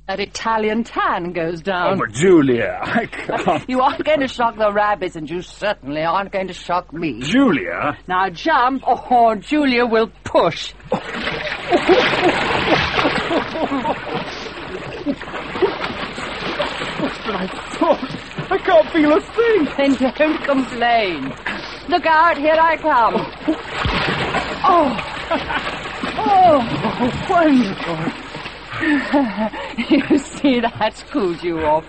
that Italian tan goes down. Oh, but Julia, I can't. You aren't going to shock the rabbits, and you certainly aren't going to shock me. Julia? Now jump, or Julia will push. I can't feel a thing. Then don't complain. Look out, here I come. Oh, wonderful. You see, that's cooled you off.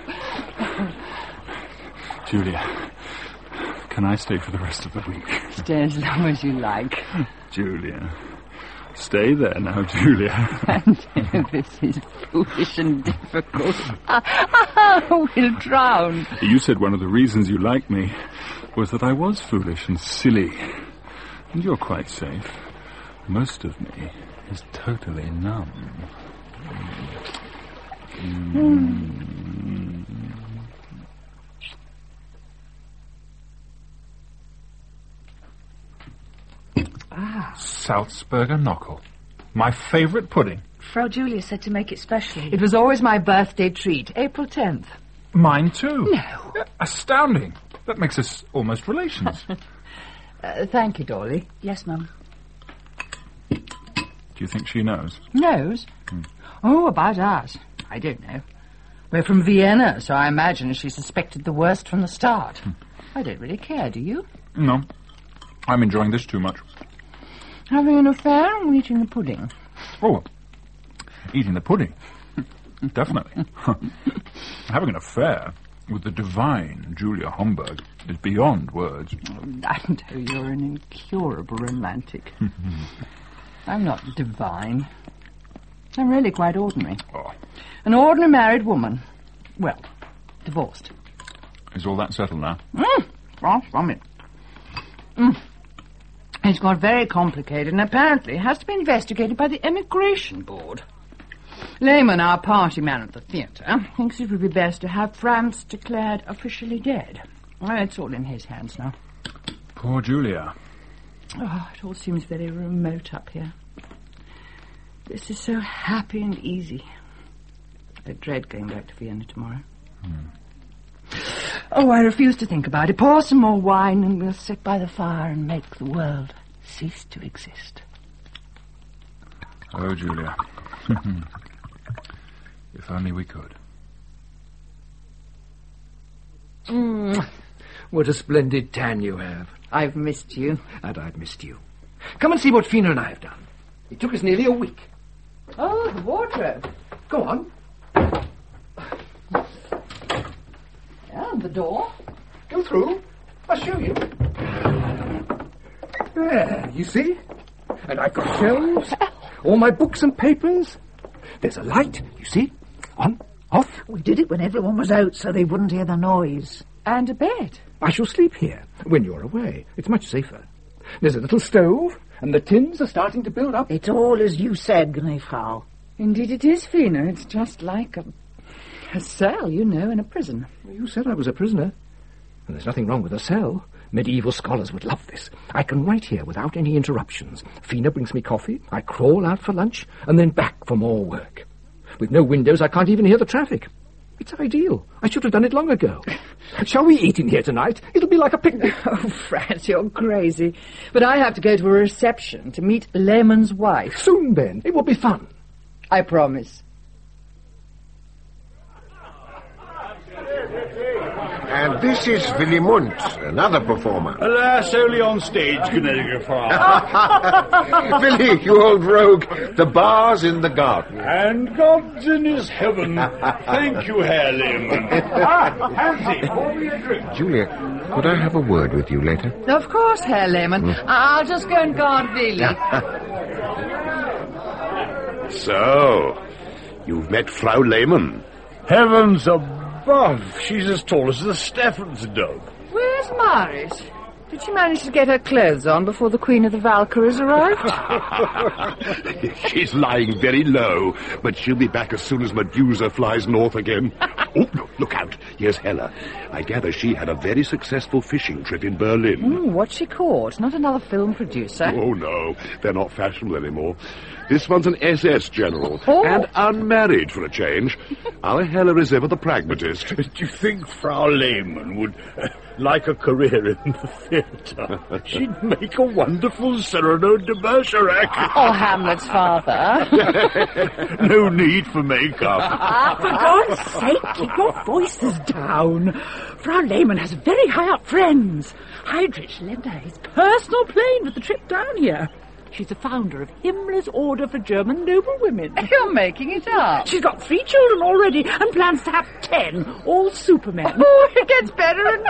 Julia, can I stay for the rest of the week? Stay as long as you like. Julia, stay there now, Julia. And this is foolish and difficult. We'll drown. You said one of the reasons you like me was that I was foolish and silly. And you're quite safe. Most of me is totally numb. Salzburger Knockel. My favourite pudding. Frau Julia said to make it specially. It was always my birthday treat, April 10th. Mine too. No. Astounding. That makes us almost relations. Thank you, Dolly. Yes, Mum. Do you think she knows? Knows? Oh, about us. I don't know. We're from Vienna, so I imagine she suspected the worst from the start. I don't really care, do you? No. I'm enjoying this too much. Having an affair or eating the pudding? Oh, eating the pudding. Definitely. Having an affair with the divine Julia Homburg is beyond words. I know you're an incurable romantic. I'm not divine. I'm really quite ordinary. Oh. An ordinary married woman. Well, divorced. Is all that settled now? Far from it. It's got very complicated and apparently has to be investigated by the Emigration Board. Lehman, our party man at the theatre, thinks it would be best to have France declared officially dead. Well, it's all in his hands now. Poor Julia. Oh, it all seems very remote up here. This is so happy and easy. I dread going back to Vienna tomorrow. Oh, I refuse to think about it. Pour some more wine and we'll sit by the fire and make the world cease to exist. Oh, Julia. If only we could. What a splendid tan you have. I've missed you. And I've missed you. Come and see what Fina and I have done. It took us nearly a week. Oh, the wardrobe. Go on. Yeah, and the door. Go through. I'll show you. There, you see? And I've got shelves. All my books and papers. There's a light, you see? On, off. We did it when everyone was out so they wouldn't hear the noise. And a bed. I shall sleep here when you're away. It's much safer. There's a little stove, and the tins are starting to build up. It's all as you said, Gnefrau. Indeed it is, Fina. It's just like a cell, you know, in a prison. You said I was a prisoner. And there's nothing wrong with a cell. Medieval scholars would love this. I can write here without any interruptions. Fina brings me coffee, I crawl out for lunch, and then back for more work. With no windows, I can't even hear the traffic. It's ideal. I should have done it long ago. Shall we eat in here tonight? It'll be like a picnic. Oh, Franz, you're crazy. But I have to go to a reception to meet Lehman's wife. Soon, then. It will be fun. I promise. And this is Willy Mundt, another performer. Alas, only on stage, Gnädige Frau. Willy, you old rogue, the bar's in the garden. And God's in his heaven. Thank you, Herr Lehmann. Hansie, pour me a drink. Julia, could I have a word with you later? Of course, Herr Lehmann. I'll just go and guard Willy. So, you've met Frau Lehmann. Heavens above, she's as tall as the Steffens dog. Where's Maris? Did she manage to get her clothes on before the Queen of the Valkyries arrived? She's lying very low, but she'll be back as soon as Medusa flies north again. Oh, no, look out. Here's Hella. I gather she had a very successful fishing trip in Berlin. What's she caught? Not another film producer. Oh, no. They're not fashionable anymore. This one's an SS general. Oh. And unmarried, for a change. Our Hella is ever the pragmatist. Do you think Frau Lehmann would like a career in the theatre? She'd make a wonderful Cyrano de Bergerac. Or Hamlet's father. No need for makeup. For God's sake, keep your voices down. Frau Lehmann has very high-up friends. Heydrich lent her his personal plane for the trip down here. She's the founder of Himmler's Order for German Noblewomen. You're making it up. She's got 3 children already and plans to have 10, all supermen. Oh, it gets better and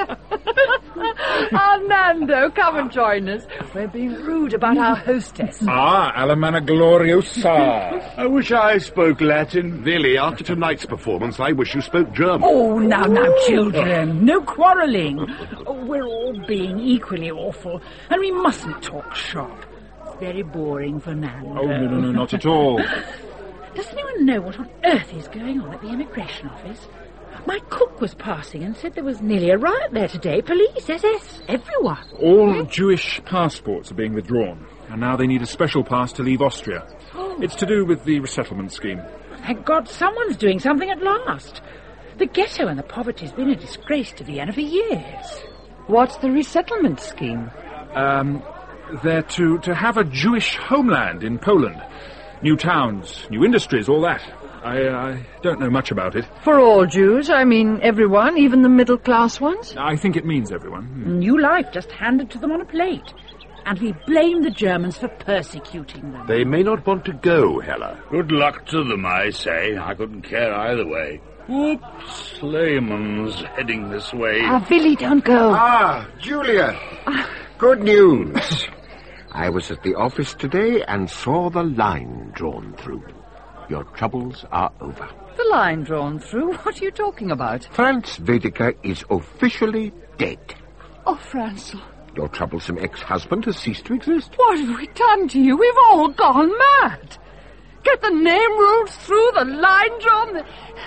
better. Nando, come and join us. We're being rude about our hostess. Alemana Gloriosa. I wish I spoke Latin. Really, after tonight's performance, I wish you spoke German. Oh, now, children, no quarrelling. Oh, we're all being equally awful, and we mustn't talk shop. It's very boring for Nando. Oh, no, not at all. Does anyone know what on earth is going on at the immigration office? My cook was passing and said there was nearly a riot there today. Police, SS, everyone. All Jewish passports are being withdrawn, and now they need a special pass to leave Austria. Oh. It's to do with the resettlement scheme. Thank God someone's doing something at last. The ghetto and the poverty's been a disgrace to Vienna for years. What's the resettlement scheme? They're to have a Jewish homeland in Poland. New towns, new industries, all that. I don't know much about it. For all Jews, I mean everyone, even the middle-class ones? I think it means everyone. New life just handed to them on a plate. And we blame the Germans for persecuting them. They may not want to go, Hella. Good luck to them, I say. I couldn't care either way. Oops, Lehmann's heading this way. Willy, don't go. Ah, Julia. Good news. I was at the office today and saw the line drawn through. Your troubles are over. The line drawn through? What are you talking about? Franz Wedeker is officially dead. Oh, Franzel. Your troublesome ex-husband has ceased to exist. What have we done to you? We've all gone mad. Get the name ruled through, the line drawn...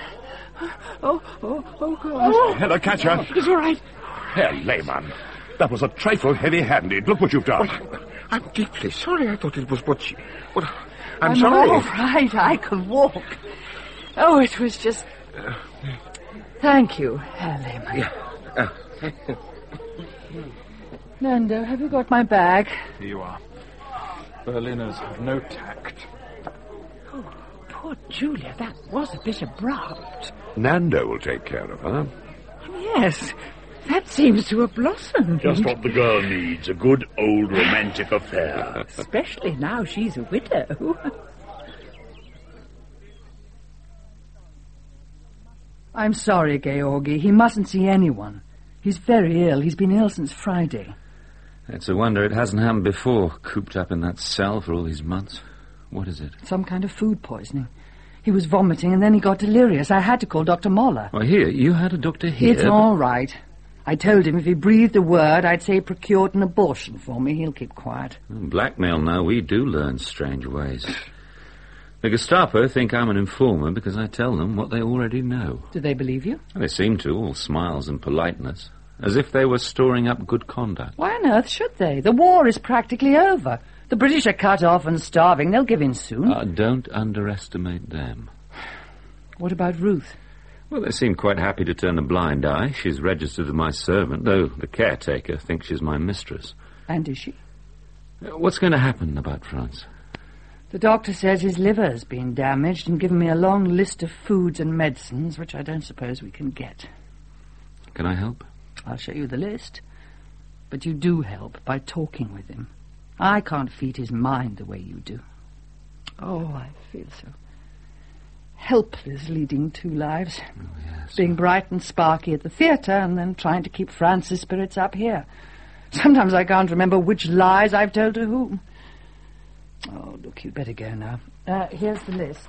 Oh, God. Oh, Hella, catch her. It's all right. Herr Lehmann, that was a trifle heavy-handed. Look what you've done. I'm deeply sorry. I thought it was what she... Well, I'm sorry. All right, I can walk. Oh, it was just... Thank you, Herr Lehmann. Yeah. Nando, have you got my bag? Here you are. Berliners have no tact. Oh, poor Julia, that was a bit abrupt. Nando will take care of her. Yes, that seems to have blossomed. Just what the girl needs, a good old romantic affair. Especially now she's a widow. I'm sorry, Georgi. He mustn't see anyone. He's very ill. He's been ill since Friday. It's a wonder it hasn't happened before, cooped up in that cell for all these months. What is it? Some kind of food poisoning. He was vomiting and then he got delirious. I had to call Dr. Moller. Well, here, you had a doctor here. It's all right. I told him if he breathed a word, I'd say he procured an abortion for me. He'll keep quiet. Blackmail now, we do learn strange ways. The Gestapo think I'm an informer because I tell them what they already know. Do they believe you? They seem to, all smiles and politeness, as if they were storing up good conduct. Why on earth should they? The war is practically over. The British are cut off and starving. They'll give in soon. Don't underestimate them. What about Ruth? Well, they seem quite happy to turn a blind eye. She's registered as my servant, though the caretaker thinks she's my mistress. And is she? What's going to happen about Franz? The doctor says his liver's been damaged and given me a long list of foods and medicines, which I don't suppose we can get. Can I help? I'll show you the list. But you do help by talking with him. I can't feed his mind the way you do. Oh, I feel so helpless leading 2 lives. Oh, yes. Being bright and sparky at the theatre and then trying to keep France's spirits up here. Sometimes I can't remember which lies I've told to whom. Oh, look, you'd better go now. Here's the list.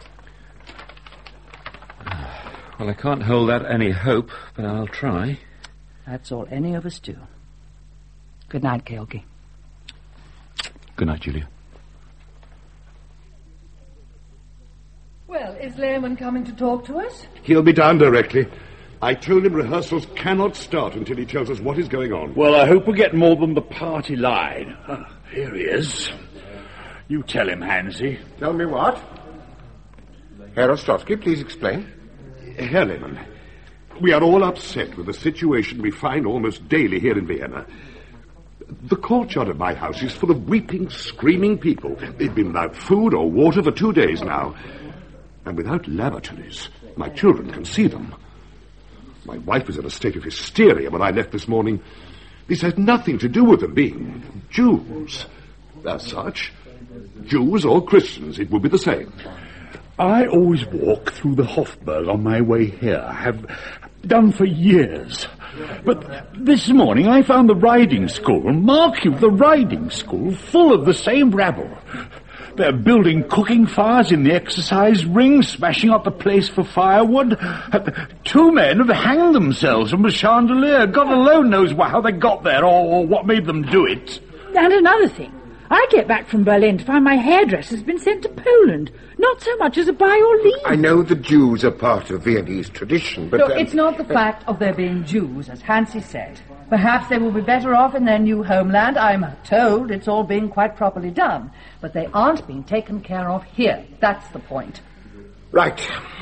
Well, I can't hold out any hope, but I'll try. That's all any of us do. Good night, Georgi. Good night, Julia. Well, is Lehman coming to talk to us? He'll be down directly. I told him rehearsals cannot start until he tells us what is going on. Well, I hope we get more than the party line. Here he is. You tell him, Hansy. Tell me what? Herr Ostrowski, please explain. Herr Lehmann, we are all upset with the situation we find almost daily here in Vienna. The courtyard of my house is full of weeping, screaming people. They've been without food or water for 2 days now. And without lavatories, my children can see them. My wife was in a state of hysteria when I left this morning. This has nothing to do with them being Jews. As such, Jews or Christians, it would be the same. I always walk through the Hofburg on my way here. Have done for years. But this morning I found the riding school, mark you, the riding school, full of the same rabble. They're building cooking fires in the exercise ring, smashing up the place for firewood. 2 men have hanged themselves from a chandelier. God alone knows how they got there or what made them do it. And another thing. I get back from Berlin to find my hairdresser's been sent to Poland. Not so much as a buy or leave. I know the Jews are part of Viennese tradition, but... So it's not the fact of their being Jews, as Hansi said. Perhaps they will be better off in their new homeland. I'm told it's all being quite properly done. But they aren't being taken care of here. That's the point. Right.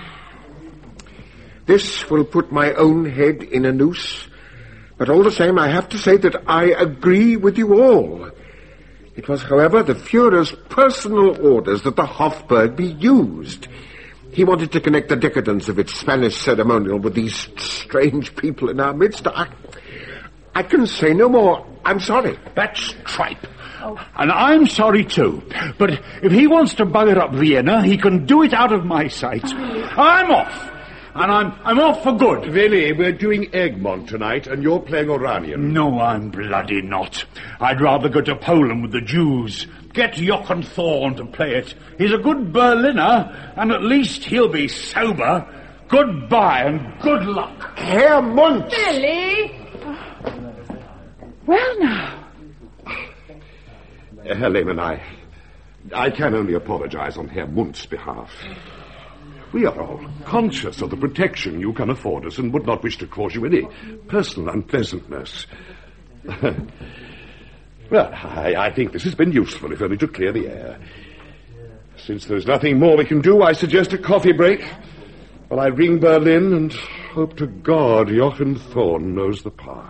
This will put my own head in a noose. But all the same, I have to say that I agree with you all. It was, however, the Führer's personal orders that the Hofburg be used. He wanted to connect the decadence of its Spanish ceremonial with these strange people in our midst. I can say no more. I'm sorry. That's tripe. Oh. And I'm sorry too. But if he wants to bugger up Vienna, he can do it out of my sight. I'm off. And I'm off for good. Really, we're doing Egmont tonight, and you're playing Oranian. No, I'm bloody not. I'd rather go to Poland with the Jews. Get Jochen Thorn to play it. He's a good Berliner, and at least he'll be sober. Goodbye, and good luck. Herr Munch! Billy! Well, now. Herr Lehmann, I can only apologize on Herr Munch's behalf. We are all conscious of the protection you can afford us and would not wish to cause you any personal unpleasantness. Well, I think this has been useful, if only to clear the air. Since there's nothing more we can do, I suggest a coffee break while I ring Berlin and hope to God Jochen Thorn knows the part.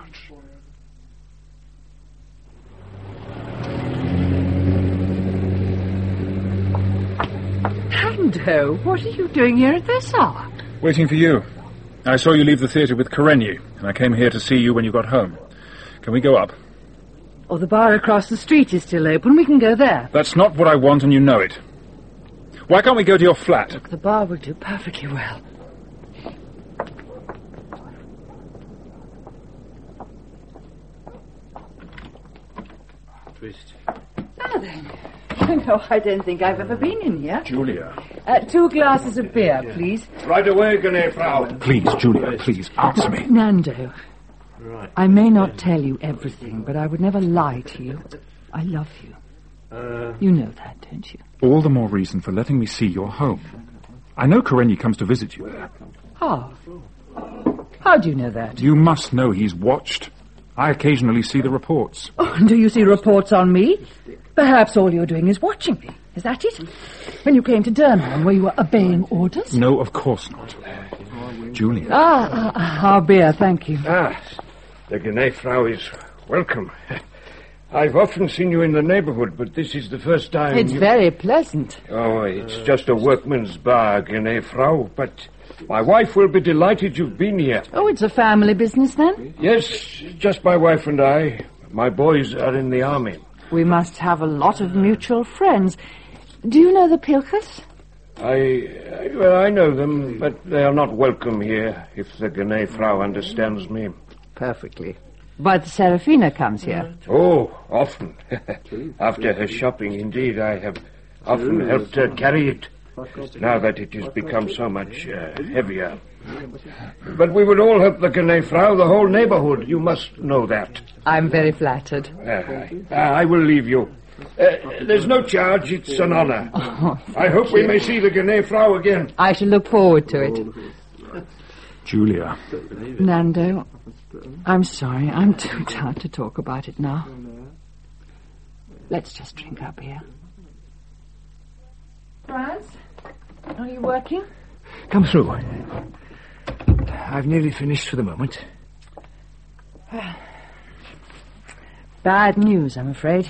Hando, what are you doing here at this hour? Waiting for you. I saw you leave the theatre with Karenyi, and I came here to see you when you got home. Can we go up? Oh, the bar across the street is still open. We can go there. That's not what I want, and you know it. Why can't we go to your flat? Look, the bar will do perfectly well. Twist. Now then. No, I don't think I've ever been in here. Julia. 2 glasses of beer, please. Right away, Frau. Please, Julia, please, answer me. Nando, right. I may not tell you everything, but I would never lie to you. I love you. You know that, don't you? All the more reason for letting me see your home. I know Karenyi comes to visit you there. How? How do you know that? You must know he's watched. I occasionally see the reports. Oh, and do you see reports on me? Perhaps all you're doing is watching me. Is that it? When you came to Durnholm, were you obeying orders? No, of course not. Julia. Our beer, thank you. The Gnä Frau is welcome. I've often seen you in the neighborhood, but this is the first time... It's very pleasant. Oh, it's just a workman's bar, Gnä Frau, but my wife will be delighted you've been here. Oh, it's a family business, then? Yes, just my wife and I. My boys are in the army. We must have a lot of mutual friends. Do you know the Pilkers? I know them, but they are not welcome here, if the Gnä Frau understands me. Perfectly. But Serafina comes here. Oh, often. After her shopping, indeed, I have often helped her carry it, now that it has become so much heavier. But we would all help the Gnä Frau, the whole neighborhood. You must know that. I'm very flattered. I will leave you. There's no charge. It's an honour. I hope we may see the Gnei Frau again. I shall look forward to it. Julia. Nando, I'm sorry. I'm too tired to talk about it now. Let's just drink our beer. Franz, are you working? Come through. I've nearly finished for the moment. Bad news, I'm afraid.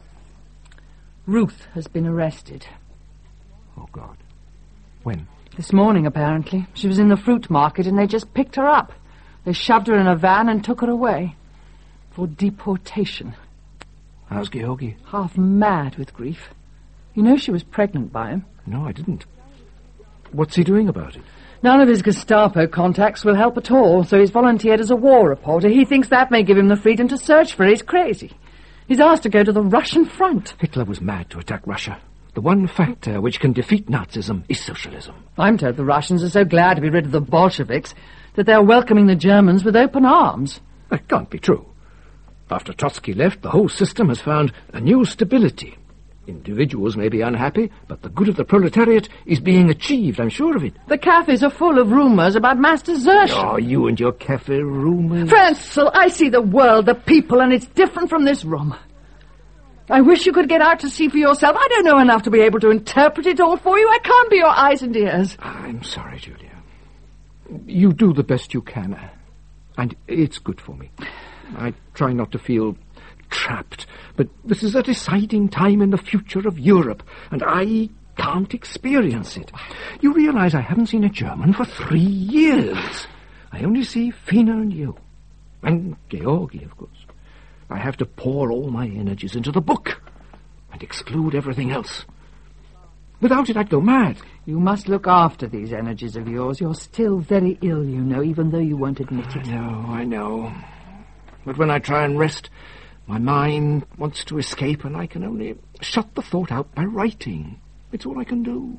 Ruth has been arrested. Oh, God. When? This morning, apparently. She was in the fruit market and they just picked her up. They shoved her in a van and took her away. For deportation. How's Georgi? Half mad with grief. You know she was pregnant by him. No, I didn't. What's he doing about it? None of his Gestapo contacts will help at all, so he's volunteered as a war reporter. He thinks that may give him the freedom to search for her. He's crazy. He's asked to go to the Russian front. Hitler was mad to attack Russia. The one factor which can defeat Nazism is socialism. I'm told the Russians are so glad to be rid of the Bolsheviks that they're welcoming the Germans with open arms. That can't be true. After Trotsky left, the whole system has found a new stability. Individuals may be unhappy, but the good of the proletariat is being achieved, I'm sure of it. The cafes are full of rumours about mass desertion. Oh, you and your cafe rumours. Franzel, I see the world, the people, and it's different from this room. I wish you could get out to see for yourself. I don't know enough to be able to interpret it all for you. I can't be your eyes and ears. I'm sorry, Julia. You do the best you can, and it's good for me. I try not to feel trapped, but this is a deciding time in the future of Europe, and I can't experience it. You realize I haven't seen a German for 3 years. I only see Fina and you. And Georgi, of course. I have to pour all my energies into the book and exclude everything else. Without it, I'd go mad. You must look after these energies of yours. You're still very ill, you know, even though you won't admit it. I know. But when I try and rest, my mind wants to escape, and I can only shut the thought out by writing. It's all I can do.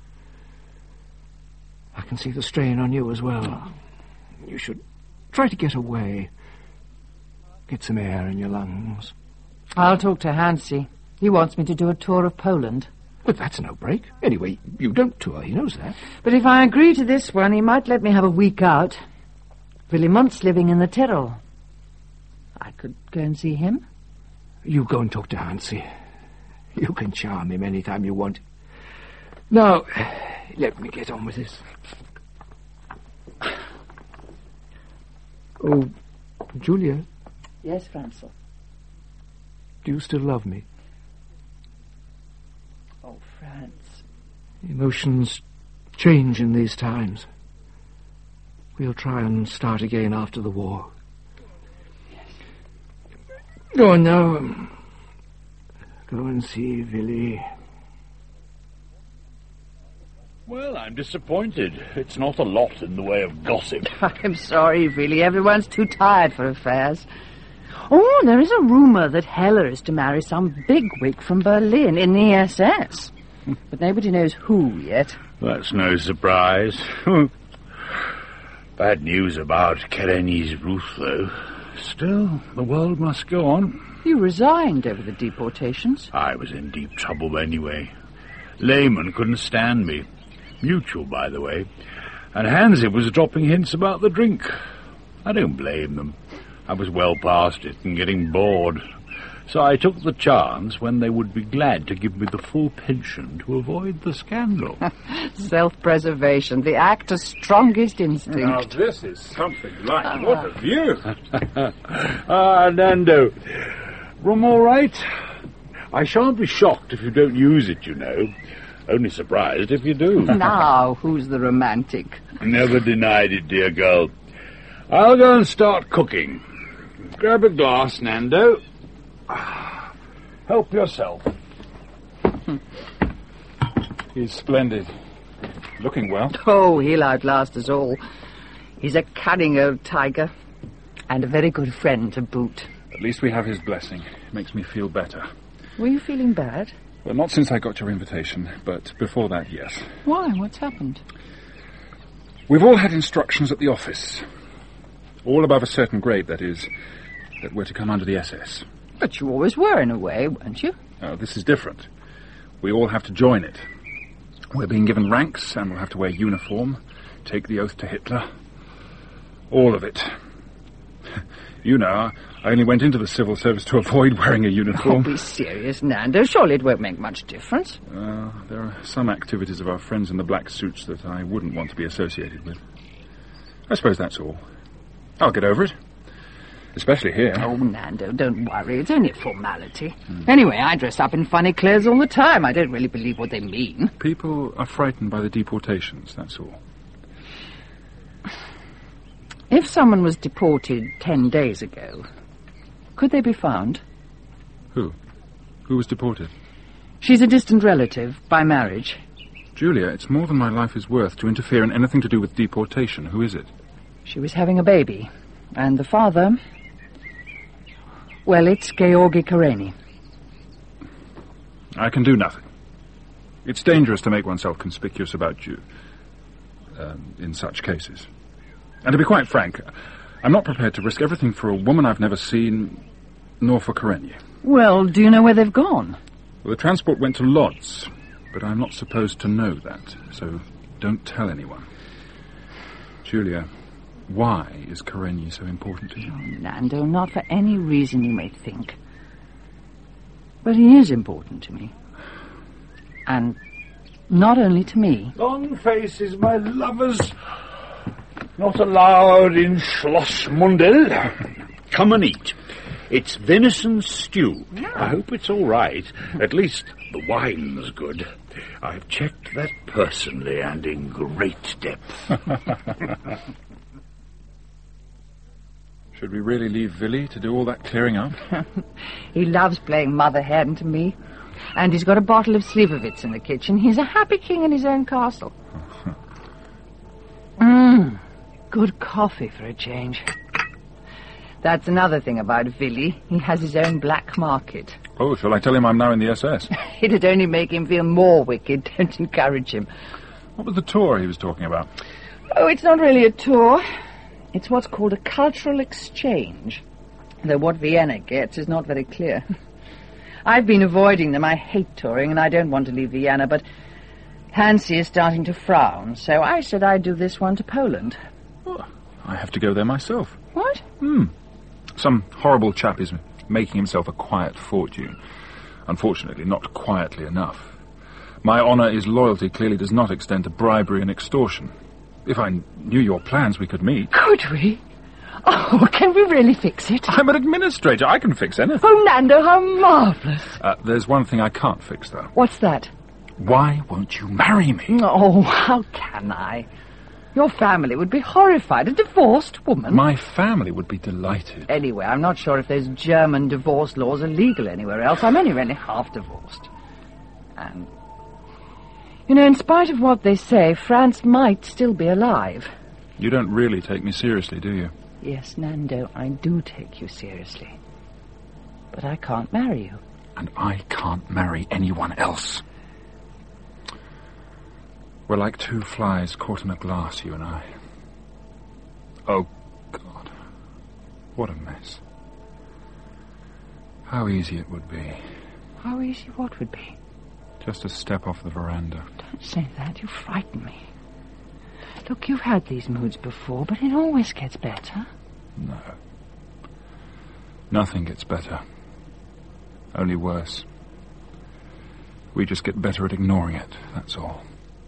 I can see the strain on you as well. You should try to get away. Get some air in your lungs. I'll talk to Hansi. He wants me to do a tour of Poland. But that's no break. Anyway, you don't tour, he knows that. But if I agree to this one, he might let me have a week out. Willy Munt's living in the Tyrol. I could go and see him. You go and talk to Hansi. You can charm him any time you want. Now, let me get on with this. Oh, Julia. Yes, Franzel. Do you still love me? Oh, Franz. Emotions change in these times. We'll try and start again after the war. Yes. Go on now. Go and see Willy. Well, I'm disappointed. It's not a lot in the way of gossip. I'm sorry, really. Everyone's too tired for affairs. Oh, there is a rumour that Heller is to marry some bigwig from Berlin in the SS. But nobody knows who yet. That's no surprise. Bad news about Kereni's Ruth, though. Still, the world must go on. You resigned over the deportations. I was in deep trouble anyway. Lehman couldn't stand me. Mutual, by the way. And Hansi was dropping hints about the drink. I don't blame them. I was well past it and getting bored. So I took the chance when they would be glad to give me the full pension to avoid the scandal. Self-preservation, the actor's strongest instinct. Now this is something like. What a view! Nando. Room all right? I shan't be shocked if you don't use it, you know. Only surprised if you do. Now, who's the romantic? Never denied it, dear girl. I'll go and start cooking. Grab a glass, Nando. Help yourself. He's splendid. Looking well. Oh, he'll outlast us all. He's a cunning old tiger. And a very good friend to boot. At least we have his blessing. Makes me feel better. Were you feeling bad? Well, not since I got your invitation, but before that, yes. Why? What's happened? We've all had instructions at the office. All above a certain grade, that is, that we're to come under the SS. But you always were, in a way, weren't you? Now, this is different. We all have to join it. We're being given ranks, and we'll have to wear uniform, take the oath to Hitler. All of it. You know, I only went into the civil service to avoid wearing a uniform. Oh, be serious, Nando. Surely it won't make much difference. There are some activities of our friends in the black suits that I wouldn't want to be associated with. I suppose that's all. I'll get over it. Especially here. Oh, Nando, don't worry. It's only a formality. Anyway, I dress up in funny clothes all the time. I don't really believe what they mean. People are frightened by the deportations, that's all. If someone was deported 10 days ago, could they be found? Who? Who was deported? She's a distant relative, by marriage. Julia, it's more than my life is worth to interfere in anything to do with deportation. Who is it? She was having a baby. And the father... Well, it's Georgi Kareni. I can do nothing. It's dangerous to make oneself conspicuous about you in such cases. And to be quite frank, I'm not prepared to risk everything for a woman I've never seen, nor for Kareni. Well, do you know where they've gone? Well, the transport went to Lodz, but I'm not supposed to know that, so don't tell anyone. Julia, why is Kareni so important to you? Oh, Nando, not for any reason you may think. But he is important to me. And not only to me. Long faces, my lovers. Not allowed in Schloss Mundell. Come and eat. It's venison stew. I hope it's all right. At least the wine's good. I've checked that personally and in great depth. Should we really leave Willy to do all that clearing up? He loves playing mother hen to me. And he's got a bottle of Slivovitz in the kitchen. He's a happy king in his own castle. Good coffee for a change. That's another thing about Willy. He has his own black market. Oh, shall I tell him I'm now in the SS? It'd only make him feel more wicked. Don't encourage him. What was the tour he was talking about? Oh, it's not really a tour. It's what's called a cultural exchange. Though what Vienna gets is not very clear. I've been avoiding them. I hate touring, and I don't want to leave Vienna, but Hansi is starting to frown, so I said I'd do this one to Poland. Oh, I have to go there myself. What? Some horrible chap is making himself a quiet fortune. Unfortunately, not quietly enough. My honour is loyalty clearly does not extend to bribery and extortion. If I knew your plans, we could meet. Could we? Oh, can we really fix it? I'm an administrator. I can fix anything. Oh, Nando, how marvellous. There's one thing I can't fix, though. What's that? Why won't you marry me? Oh, how can I? Your family would be horrified. A divorced woman. My family would be delighted. Anyway, I'm not sure if those German divorce laws are legal anywhere else. I'm only really half divorced. And, you know, in spite of what they say, France might still be alive. You don't really take me seriously, do you? Yes, Nando, I do take you seriously. But I can't marry you. And I can't marry anyone else. We're like two flies caught in a glass, you and I. Oh, God. What a mess. How easy it would be. How easy what would be? Just to step off the veranda. Don't say that. You frighten me. Look, you've had these moods before, but it always gets better. No. Nothing gets better. Only worse. We just get better at ignoring it, that's all.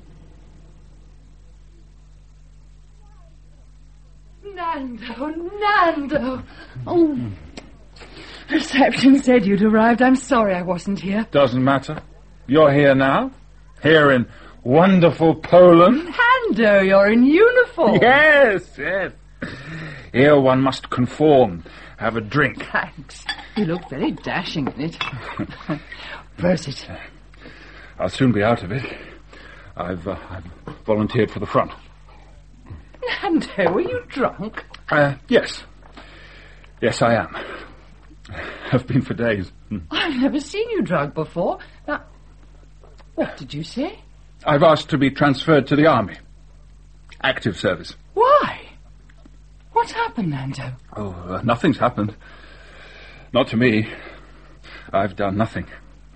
Nando! Oh. Reception said you'd arrived. I'm sorry I wasn't here. Doesn't matter. You're here now. Here in wonderful Poland. Nando, you're in uniform. Yes. Here one must conform. Have a drink. Thanks. You look very dashing in it. Prosit. I'll soon be out of it. I've volunteered for the front. Nando, were you drunk? Yes. Yes, I am. Have been for days. I've never seen you drunk before. Now, what did you say? I've asked to be transferred to the army. Active service. Why? What's happened, Nando? Oh, nothing's happened. Not to me. I've done nothing.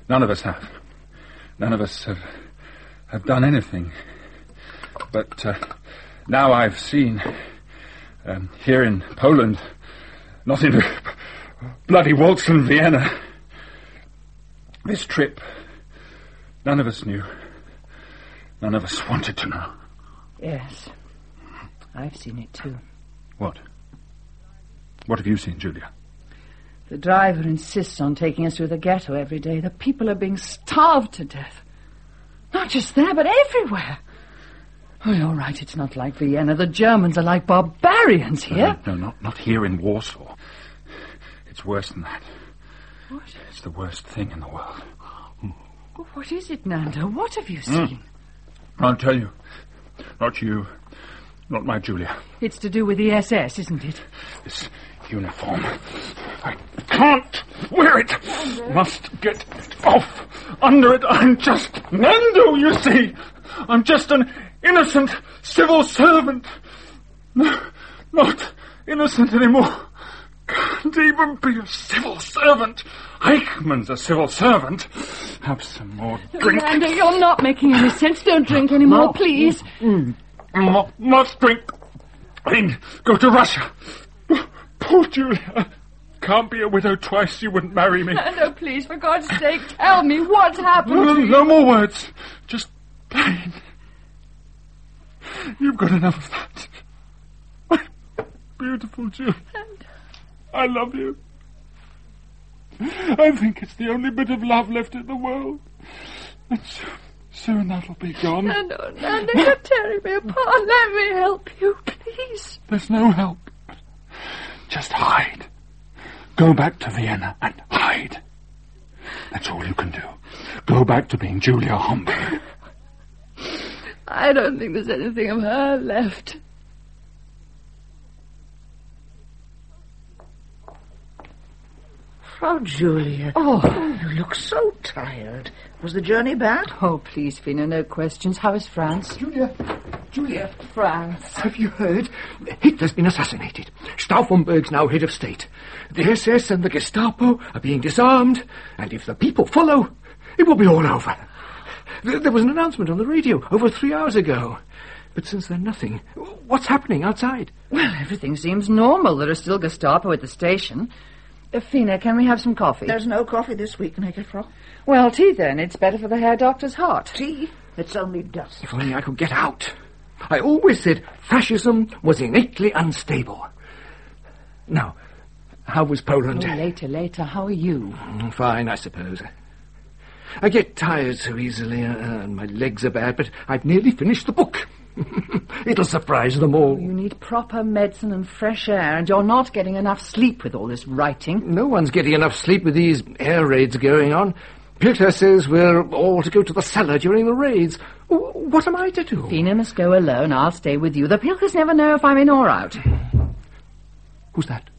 None of us have. None of us have done anything. But now I've seen, here in Poland, not in bloody Walton, Vienna, this trip, none of us knew. None of us wanted to know. Yes, I've seen it too. What? What have you seen, Julia? The driver insists on taking us through the ghetto every day. The people are being starved to death. Not just there, but everywhere. Oh, you're right, it's not like Vienna. The Germans are like barbarians here. No, not here in Warsaw. It's worse than that. What? It's the worst thing in the world. What is it, Nando? What have you seen? I'll tell you. Not you. Not my Julia. It's to do with the SS, isn't it? This uniform. I can't wear it. Must get it off. Under it, I'm just Nando, you see. I'm just an innocent civil servant. No, not innocent anymore. Can't even be a civil servant. Eichmann's a civil servant. Have some more drink. Nando, you're not making any sense. Don't drink anymore, please. Must drink. Then go to Russia. Poor Julia. Can't be a widow twice. You wouldn't marry me. Nando, please, for God's sake, tell me what's happened to you. No more words. Just pain. You've got enough of that. My beautiful Julia. I love you. I think it's the only bit of love left in the world. And soon that'll be gone. Nando, you're tearing me apart. Let me help you, please. There's no help. Just hide. Go back to Vienna and hide. That's all you can do. Go back to being Julia Homburg. I don't think there's anything of her left. Frau Julia. Oh, you look so tired. Was the journey bad? Oh, please, Fina, no questions. How is France? Julia, France. have you heard? Hitler's been assassinated. Stauffenberg's now head of state. The SS and the Gestapo are being disarmed, and if the people follow, it will be all over. There was an announcement on the radio over 3 hours ago. But since then, nothing. What's happening outside? Well, everything seems normal. There are still Gestapo at the station. Fina, can we have some coffee? There's no coffee this week, Frau. Well, tea then. It's better for the Herr Doctor's heart. Tea? It's only dust. If only I could get out. I always said fascism was innately unstable. Now, how was Poland? Oh, later. How are you? Fine, I suppose. I get tired so easily, and my legs are bad, but I've nearly finished the book. It'll surprise them all. You need proper medicine and fresh air, and you're not getting enough sleep with all this writing. No one's getting enough sleep with these air raids going on. Pilker says we're all to go to the cellar during the raids. What am I to do? Fina must go alone. I'll stay with you. The Pilkers never know if I'm in or out. Who's that?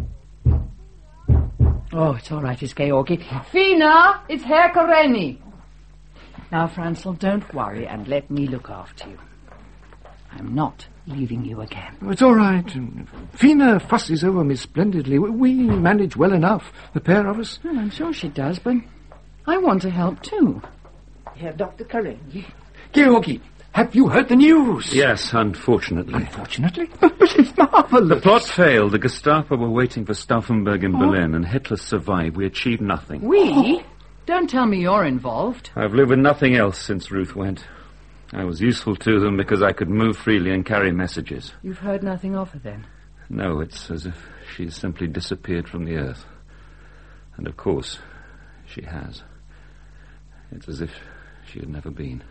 Oh, it's all right, it's Georgi. Fina, it's Herr Karenny. Now, Franzel, don't worry and let me look after you. I'm not leaving you again. It's all right. Fina fusses over me splendidly. We manage well enough, the pair of us. Well, I'm sure she does, but I want to help too. Herr Dr. Karenyi. Georgi, have you heard the news? Yes, unfortunately. Unfortunately? But it's marvellous. The plot failed. The Gestapo were waiting for Stauffenberg in Berlin, and Hitler survived. We achieved nothing. We? Don't tell me you're involved. I've lived with nothing else since Ruth went. I was useful to them because I could move freely and carry messages. You've heard nothing of her, then? No, it's as if she's simply disappeared from the earth. And of course, she has. It's as if she had never been.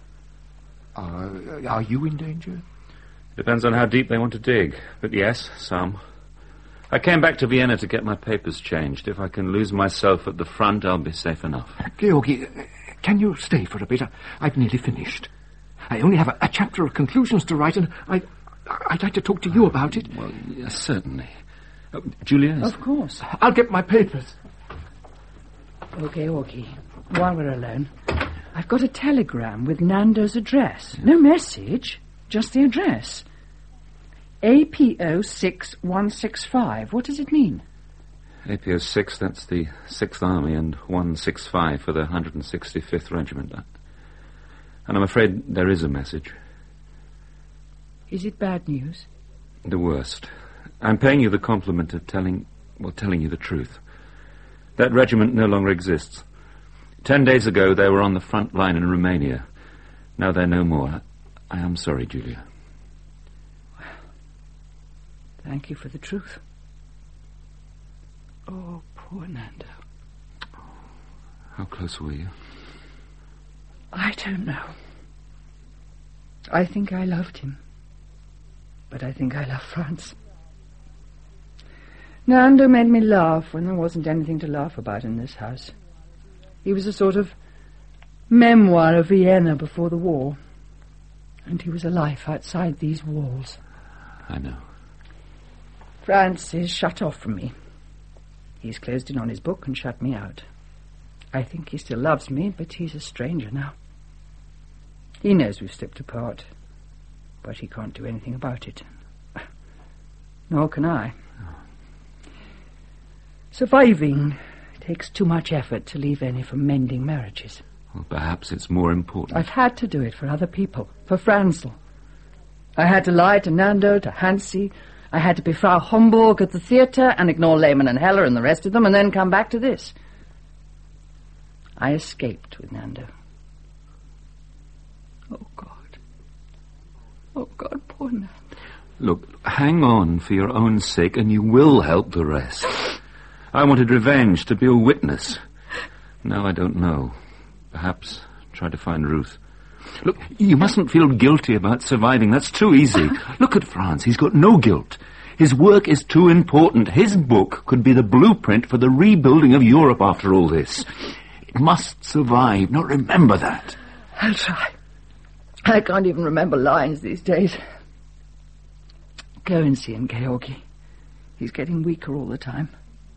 Are you in danger? Depends on how deep they want to dig. But yes, some. I came back to Vienna to get my papers changed. If I can lose myself at the front, I'll be safe enough. Georgi, can you stay for a bit? I've nearly finished. I only have a chapter of conclusions to write, and I'd like to talk to you about it. Well, yes, certainly. Julia? Of course. I'll get my papers. Okay, while we're alone, I've got a telegram with Nando's address. No message, just the address. APO 6165. What does it mean? APO 6, that's the 6th Army, and 165 for the 165th Regiment. And I'm afraid there is a message. Is it bad news? The worst. I'm paying you the compliment of telling you the truth. That regiment no longer exists. 10 days ago, they were on the front line in Romania. Now they're no more. I am sorry, Julia. Thank you for the truth. Oh, poor Nando. How close were you? I don't know. I think I loved him. But I think I love Franz. Nando made me laugh when there wasn't anything to laugh about in this house. He was a sort of memoir of Vienna before the war. And he was a life outside these walls. I know. Franz is shut off from me. He's closed in on his book and shut me out. I think he still loves me, but he's a stranger now. He knows we've slipped apart, but he can't do anything about it. Nor can I. Surviving takes too much effort to leave any for mending marriages. Well, perhaps it's more important. I've had to do it for other people, for Franzl. I had to lie to Nando, to Hansi. I had to be Frau Homburg at the theatre and ignore Lehmann and Heller and the rest of them and then come back to this. I escaped with Nando. Oh, God. Oh, God, poor Nando. Look, hang on for your own sake and you will help the rest. I wanted revenge, to be a witness. Now I don't know. Perhaps try to find Ruth. Look, you mustn't feel guilty about surviving. That's too easy. Look at Franz. He's got no guilt. His work is too important. His book could be the blueprint for the rebuilding of Europe after all this. It must survive. Now remember that. I'll try. I can't even remember lines these days. Go and see him, Georgi. He's getting weaker all the time.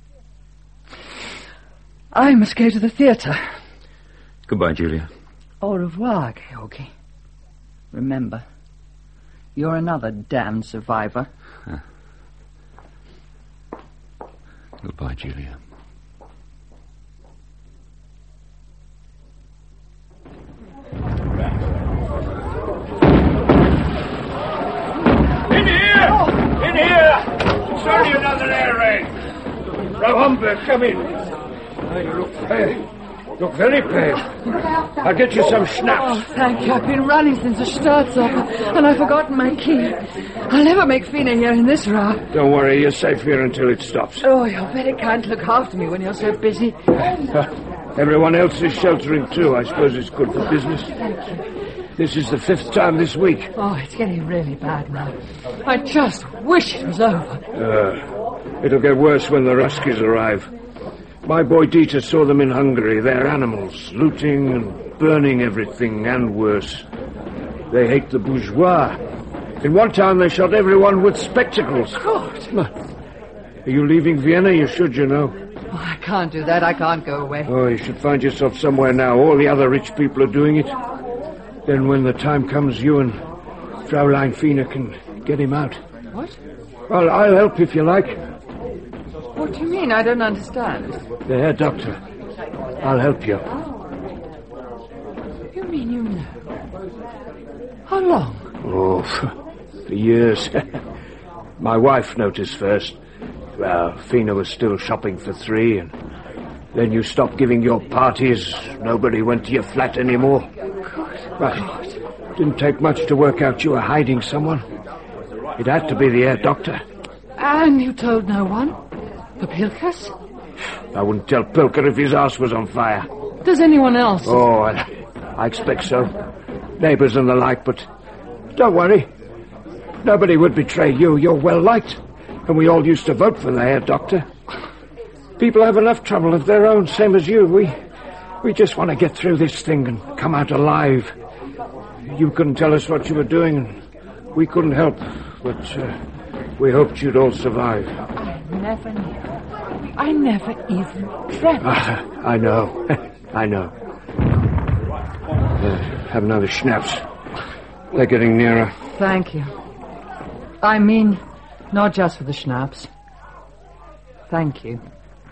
I must go to the theatre. Goodbye, Julia. Au revoir, Georgi. Remember, you're another damned survivor. Goodbye, Julia. In here! In here! Sorry, another air raid. Frau Homburg, come in. You look pale. Look very pale. I'll get you some schnapps. Oh, thank you. I've been running since the Staatsoper, and I've forgotten my key. I'll never make Fina here in this row. Don't worry, you're safe here until it stops. Oh, you're very kind to look after me when you're so busy. Everyone else is sheltering too. I suppose it's good for business. Thank you. This is the 5th time this week. Oh, it's getting really bad now. I just wish it was over. It'll get worse when the Ruskies arrive. My boy Dieter saw them in Hungary. They're animals, looting and burning everything, and worse. They hate the bourgeois. In one town they shot everyone with spectacles. God. Are you leaving Vienna? You should, you know. Oh, I can't do that. I can't go away. Oh, you should find yourself somewhere now. All the other rich people are doing it. Then when the time comes, you and Fraulein Fina can get him out. What? Well, I'll help if you like. What do you mean? I don't understand. The Herr Doctor. I'll help you. You mean you know? How long? Oh, for years. My wife noticed first. Well, Fina was still shopping for 3, and then you stopped giving your parties. Nobody went to your flat anymore. Well, it didn't take much to work out you were hiding someone. It had to be the Herr Doctor. And you told no one? The Pilkers? I wouldn't tell Pilker if his house was on fire. Does anyone else? Oh, I expect so. Neighbours and the like, but don't worry. Nobody would betray you. You're well liked. And we all used to vote for the Herr Doctor. People have enough trouble of their own, same as you. We just want to get through this thing and come out alive. You couldn't tell us what you were doing, and we couldn't help. But we hoped you'd all survive. I never knew. I never even dreamt. I know. I know. Have another schnapps. They're getting nearer. Thank you. I mean, not just for the schnapps. Thank you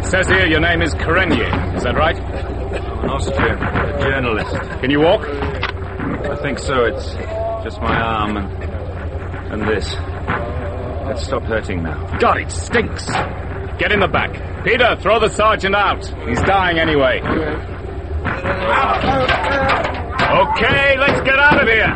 says here your name is Karenye. Is that right? An Austrian, a journalist. Can you walk? I think so. It's just my arm and this. It's stopped hurting now. God, it stinks. Get in the back. Peter, throw the sergeant out. He's dying anyway. Okay, let's get out of here.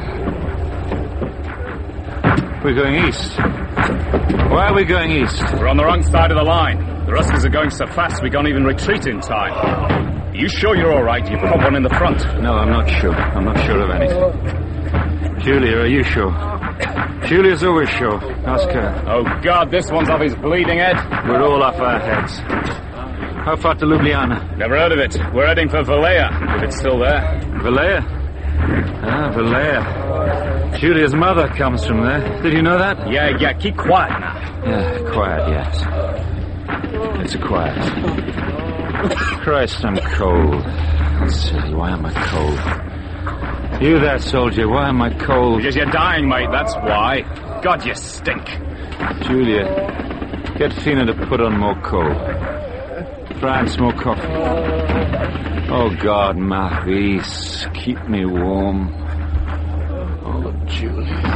We're going east. Why are we going east? We're on the wrong side of the line. The Russians are going so fast we can't even retreat in time. Are you sure you're all right? You've got one in the front. No, I'm not sure. I'm not sure of anything. Julia, are you sure? Julia's always sure. Ask her. Oh, God, this one's off his bleeding head. We're all off our heads. How far to Ljubljana? Never heard of it. We're heading for Valea, if it's still there. Valea? Ah, Valea. Julia's mother comes from there. Did you know that? Yeah, keep quiet now. Yeah, quiet, yes. It's quiet. Christ, I'm cold. Silly, why am I cold? You there, soldier, why am I cold? Because you're dying, mate, that's why. God, you stink. Julia, get Fina to put on more coal. France, more coffee. Oh, God, Maurice, keep me warm. Oh, Julia.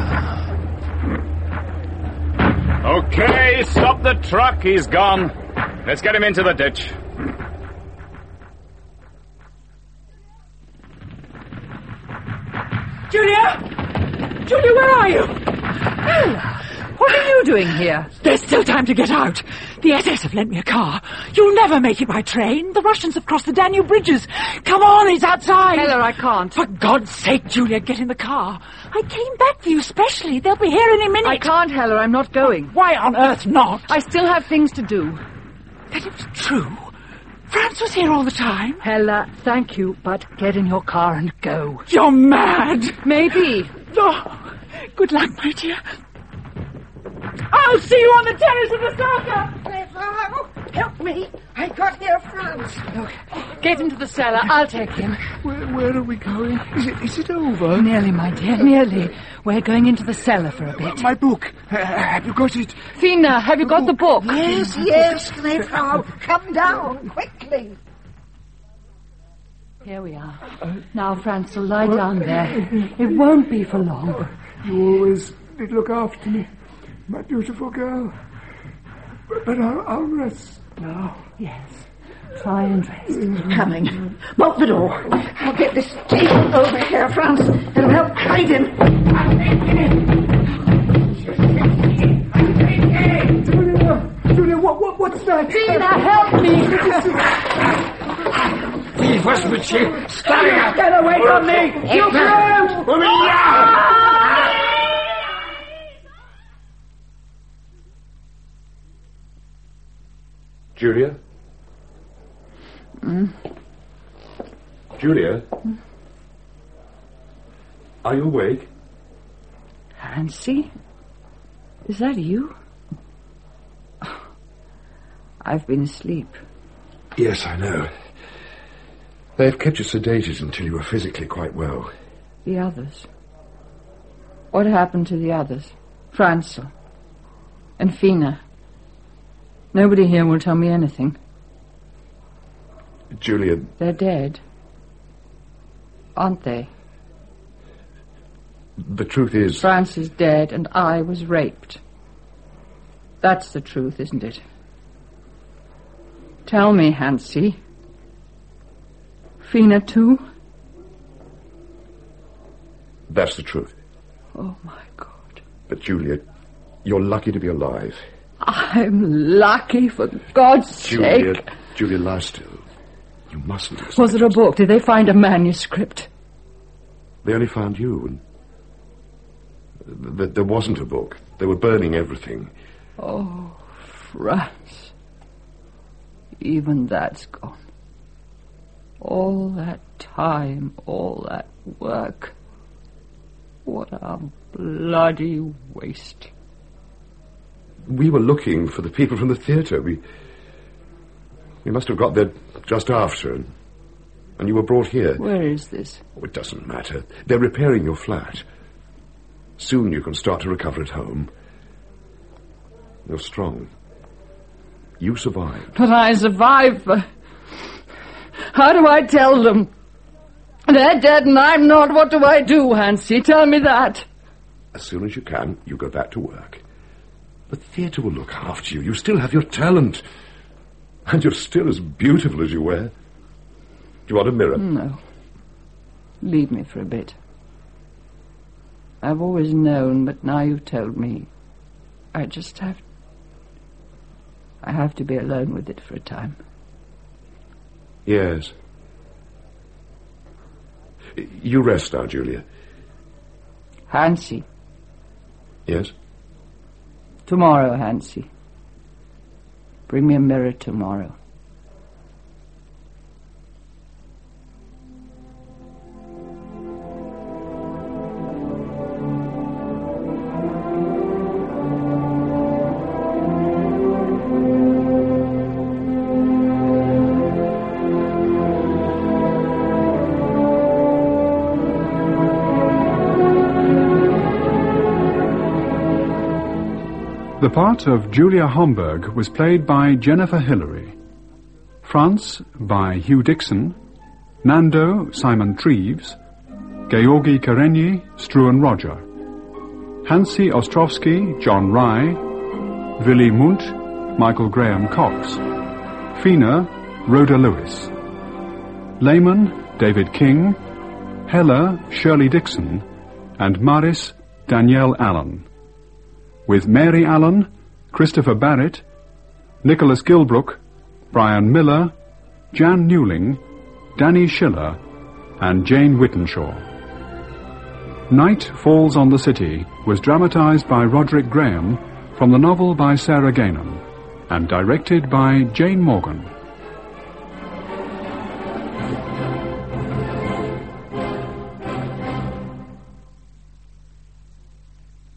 Okay, stop the truck. He's gone. Let's get him into the ditch. Julia! Julia, where are you? What are you doing here? There's still time to get out. The SS have lent me a car. You'll never make it by train. The Russians have crossed the Danube bridges. Come on, it's outside. Heller, I can't. For God's sake, Julia, get in the car. I came back for you specially. They'll be here any minute. I can't, Heller. I'm not going. Why on earth not? I still have things to do. Then it was true. France was here all the time. Heller, thank you, but get in your car and go. You're mad. Maybe. Oh, good luck, my dear. I'll see you on the terrace of the Sarka. Help me. I got here France. Look, get into the cellar. I'll take him. Where are we going? Is it over? Nearly, my dear, nearly. We're going into the cellar for a bit. My book. Have you got it? Fina, have you got the book? Yes, my Frau. Come down, quickly. Here we are. Now, Franz, will lie down there. It won't be for long. You always did look after me, my beautiful girl. But I'll rest now. Yes. Try and rest. Coming. Bolt the door. I'll get this table over here, Franz. It'll help hide him. Julia, what's that? Fina, help me! Get away from me! You can't! Julia? Julia? Are you awake? Hansie? Is that you? Oh, I've been asleep. Yes, I know. They've kept you sedated until you were physically quite well. The others? What happened to the others? Franzel and Fina? Nobody here will tell me anything. Julia... They're dead. Aren't they? The truth is... France is dead and I was raped. That's the truth, isn't it? Tell me, Hansie. Fina too? That's the truth. Oh, my God. But, Julia, you're lucky to be alive. I'm lucky, for God's sake. Julia, lie still. You mustn't. Was it a book? Did they find a manuscript? They only found you, and there wasn't a book. They were burning everything. Oh, France. Even that's gone. All that time, all that work. What a bloody waste. We were looking for the people from the theatre. We must have got there just after, and you were brought here. Where is this? Oh, it doesn't matter. They're repairing your flat. Soon you can start to recover at home. You're strong. You survived. But I survived. How do I tell them? They're dead and I'm not. What do I do, Hansie? Tell me that. As soon as you can, you go back to work. But theatre will look after you. You still have your talent. And you're still as beautiful as you were. Do you want a mirror? No. Leave me for a bit. I've always known, but now you've told me. I have to be alone with it for a time. Yes. You rest now, Julia. Hansie. Yes? Tomorrow, Hansie. Bring me a mirror tomorrow. The part of Julia Homburg was played by Jennifer Hillary. Franz by Hugh Dixon. Nando, Simon Treves. Georgi Karenyi, Struan Roger. Hansie Ostrovsky, John Rye. Willy Mundt, Michael Graham Cox. Fina, Rhoda Lewis. Lehman, David King. Hella, Shirley Dixon. And Maris, Danielle Allen. With Mary Allen, Christopher Barrett, Nicholas Gilbrook, Brian Miller, Jan Newling, Danny Schiller, and Jane Whittenshaw. Night Falls on the City was dramatised by Roderick Graham from the novel by Sarah Gainham and directed by Jane Morgan.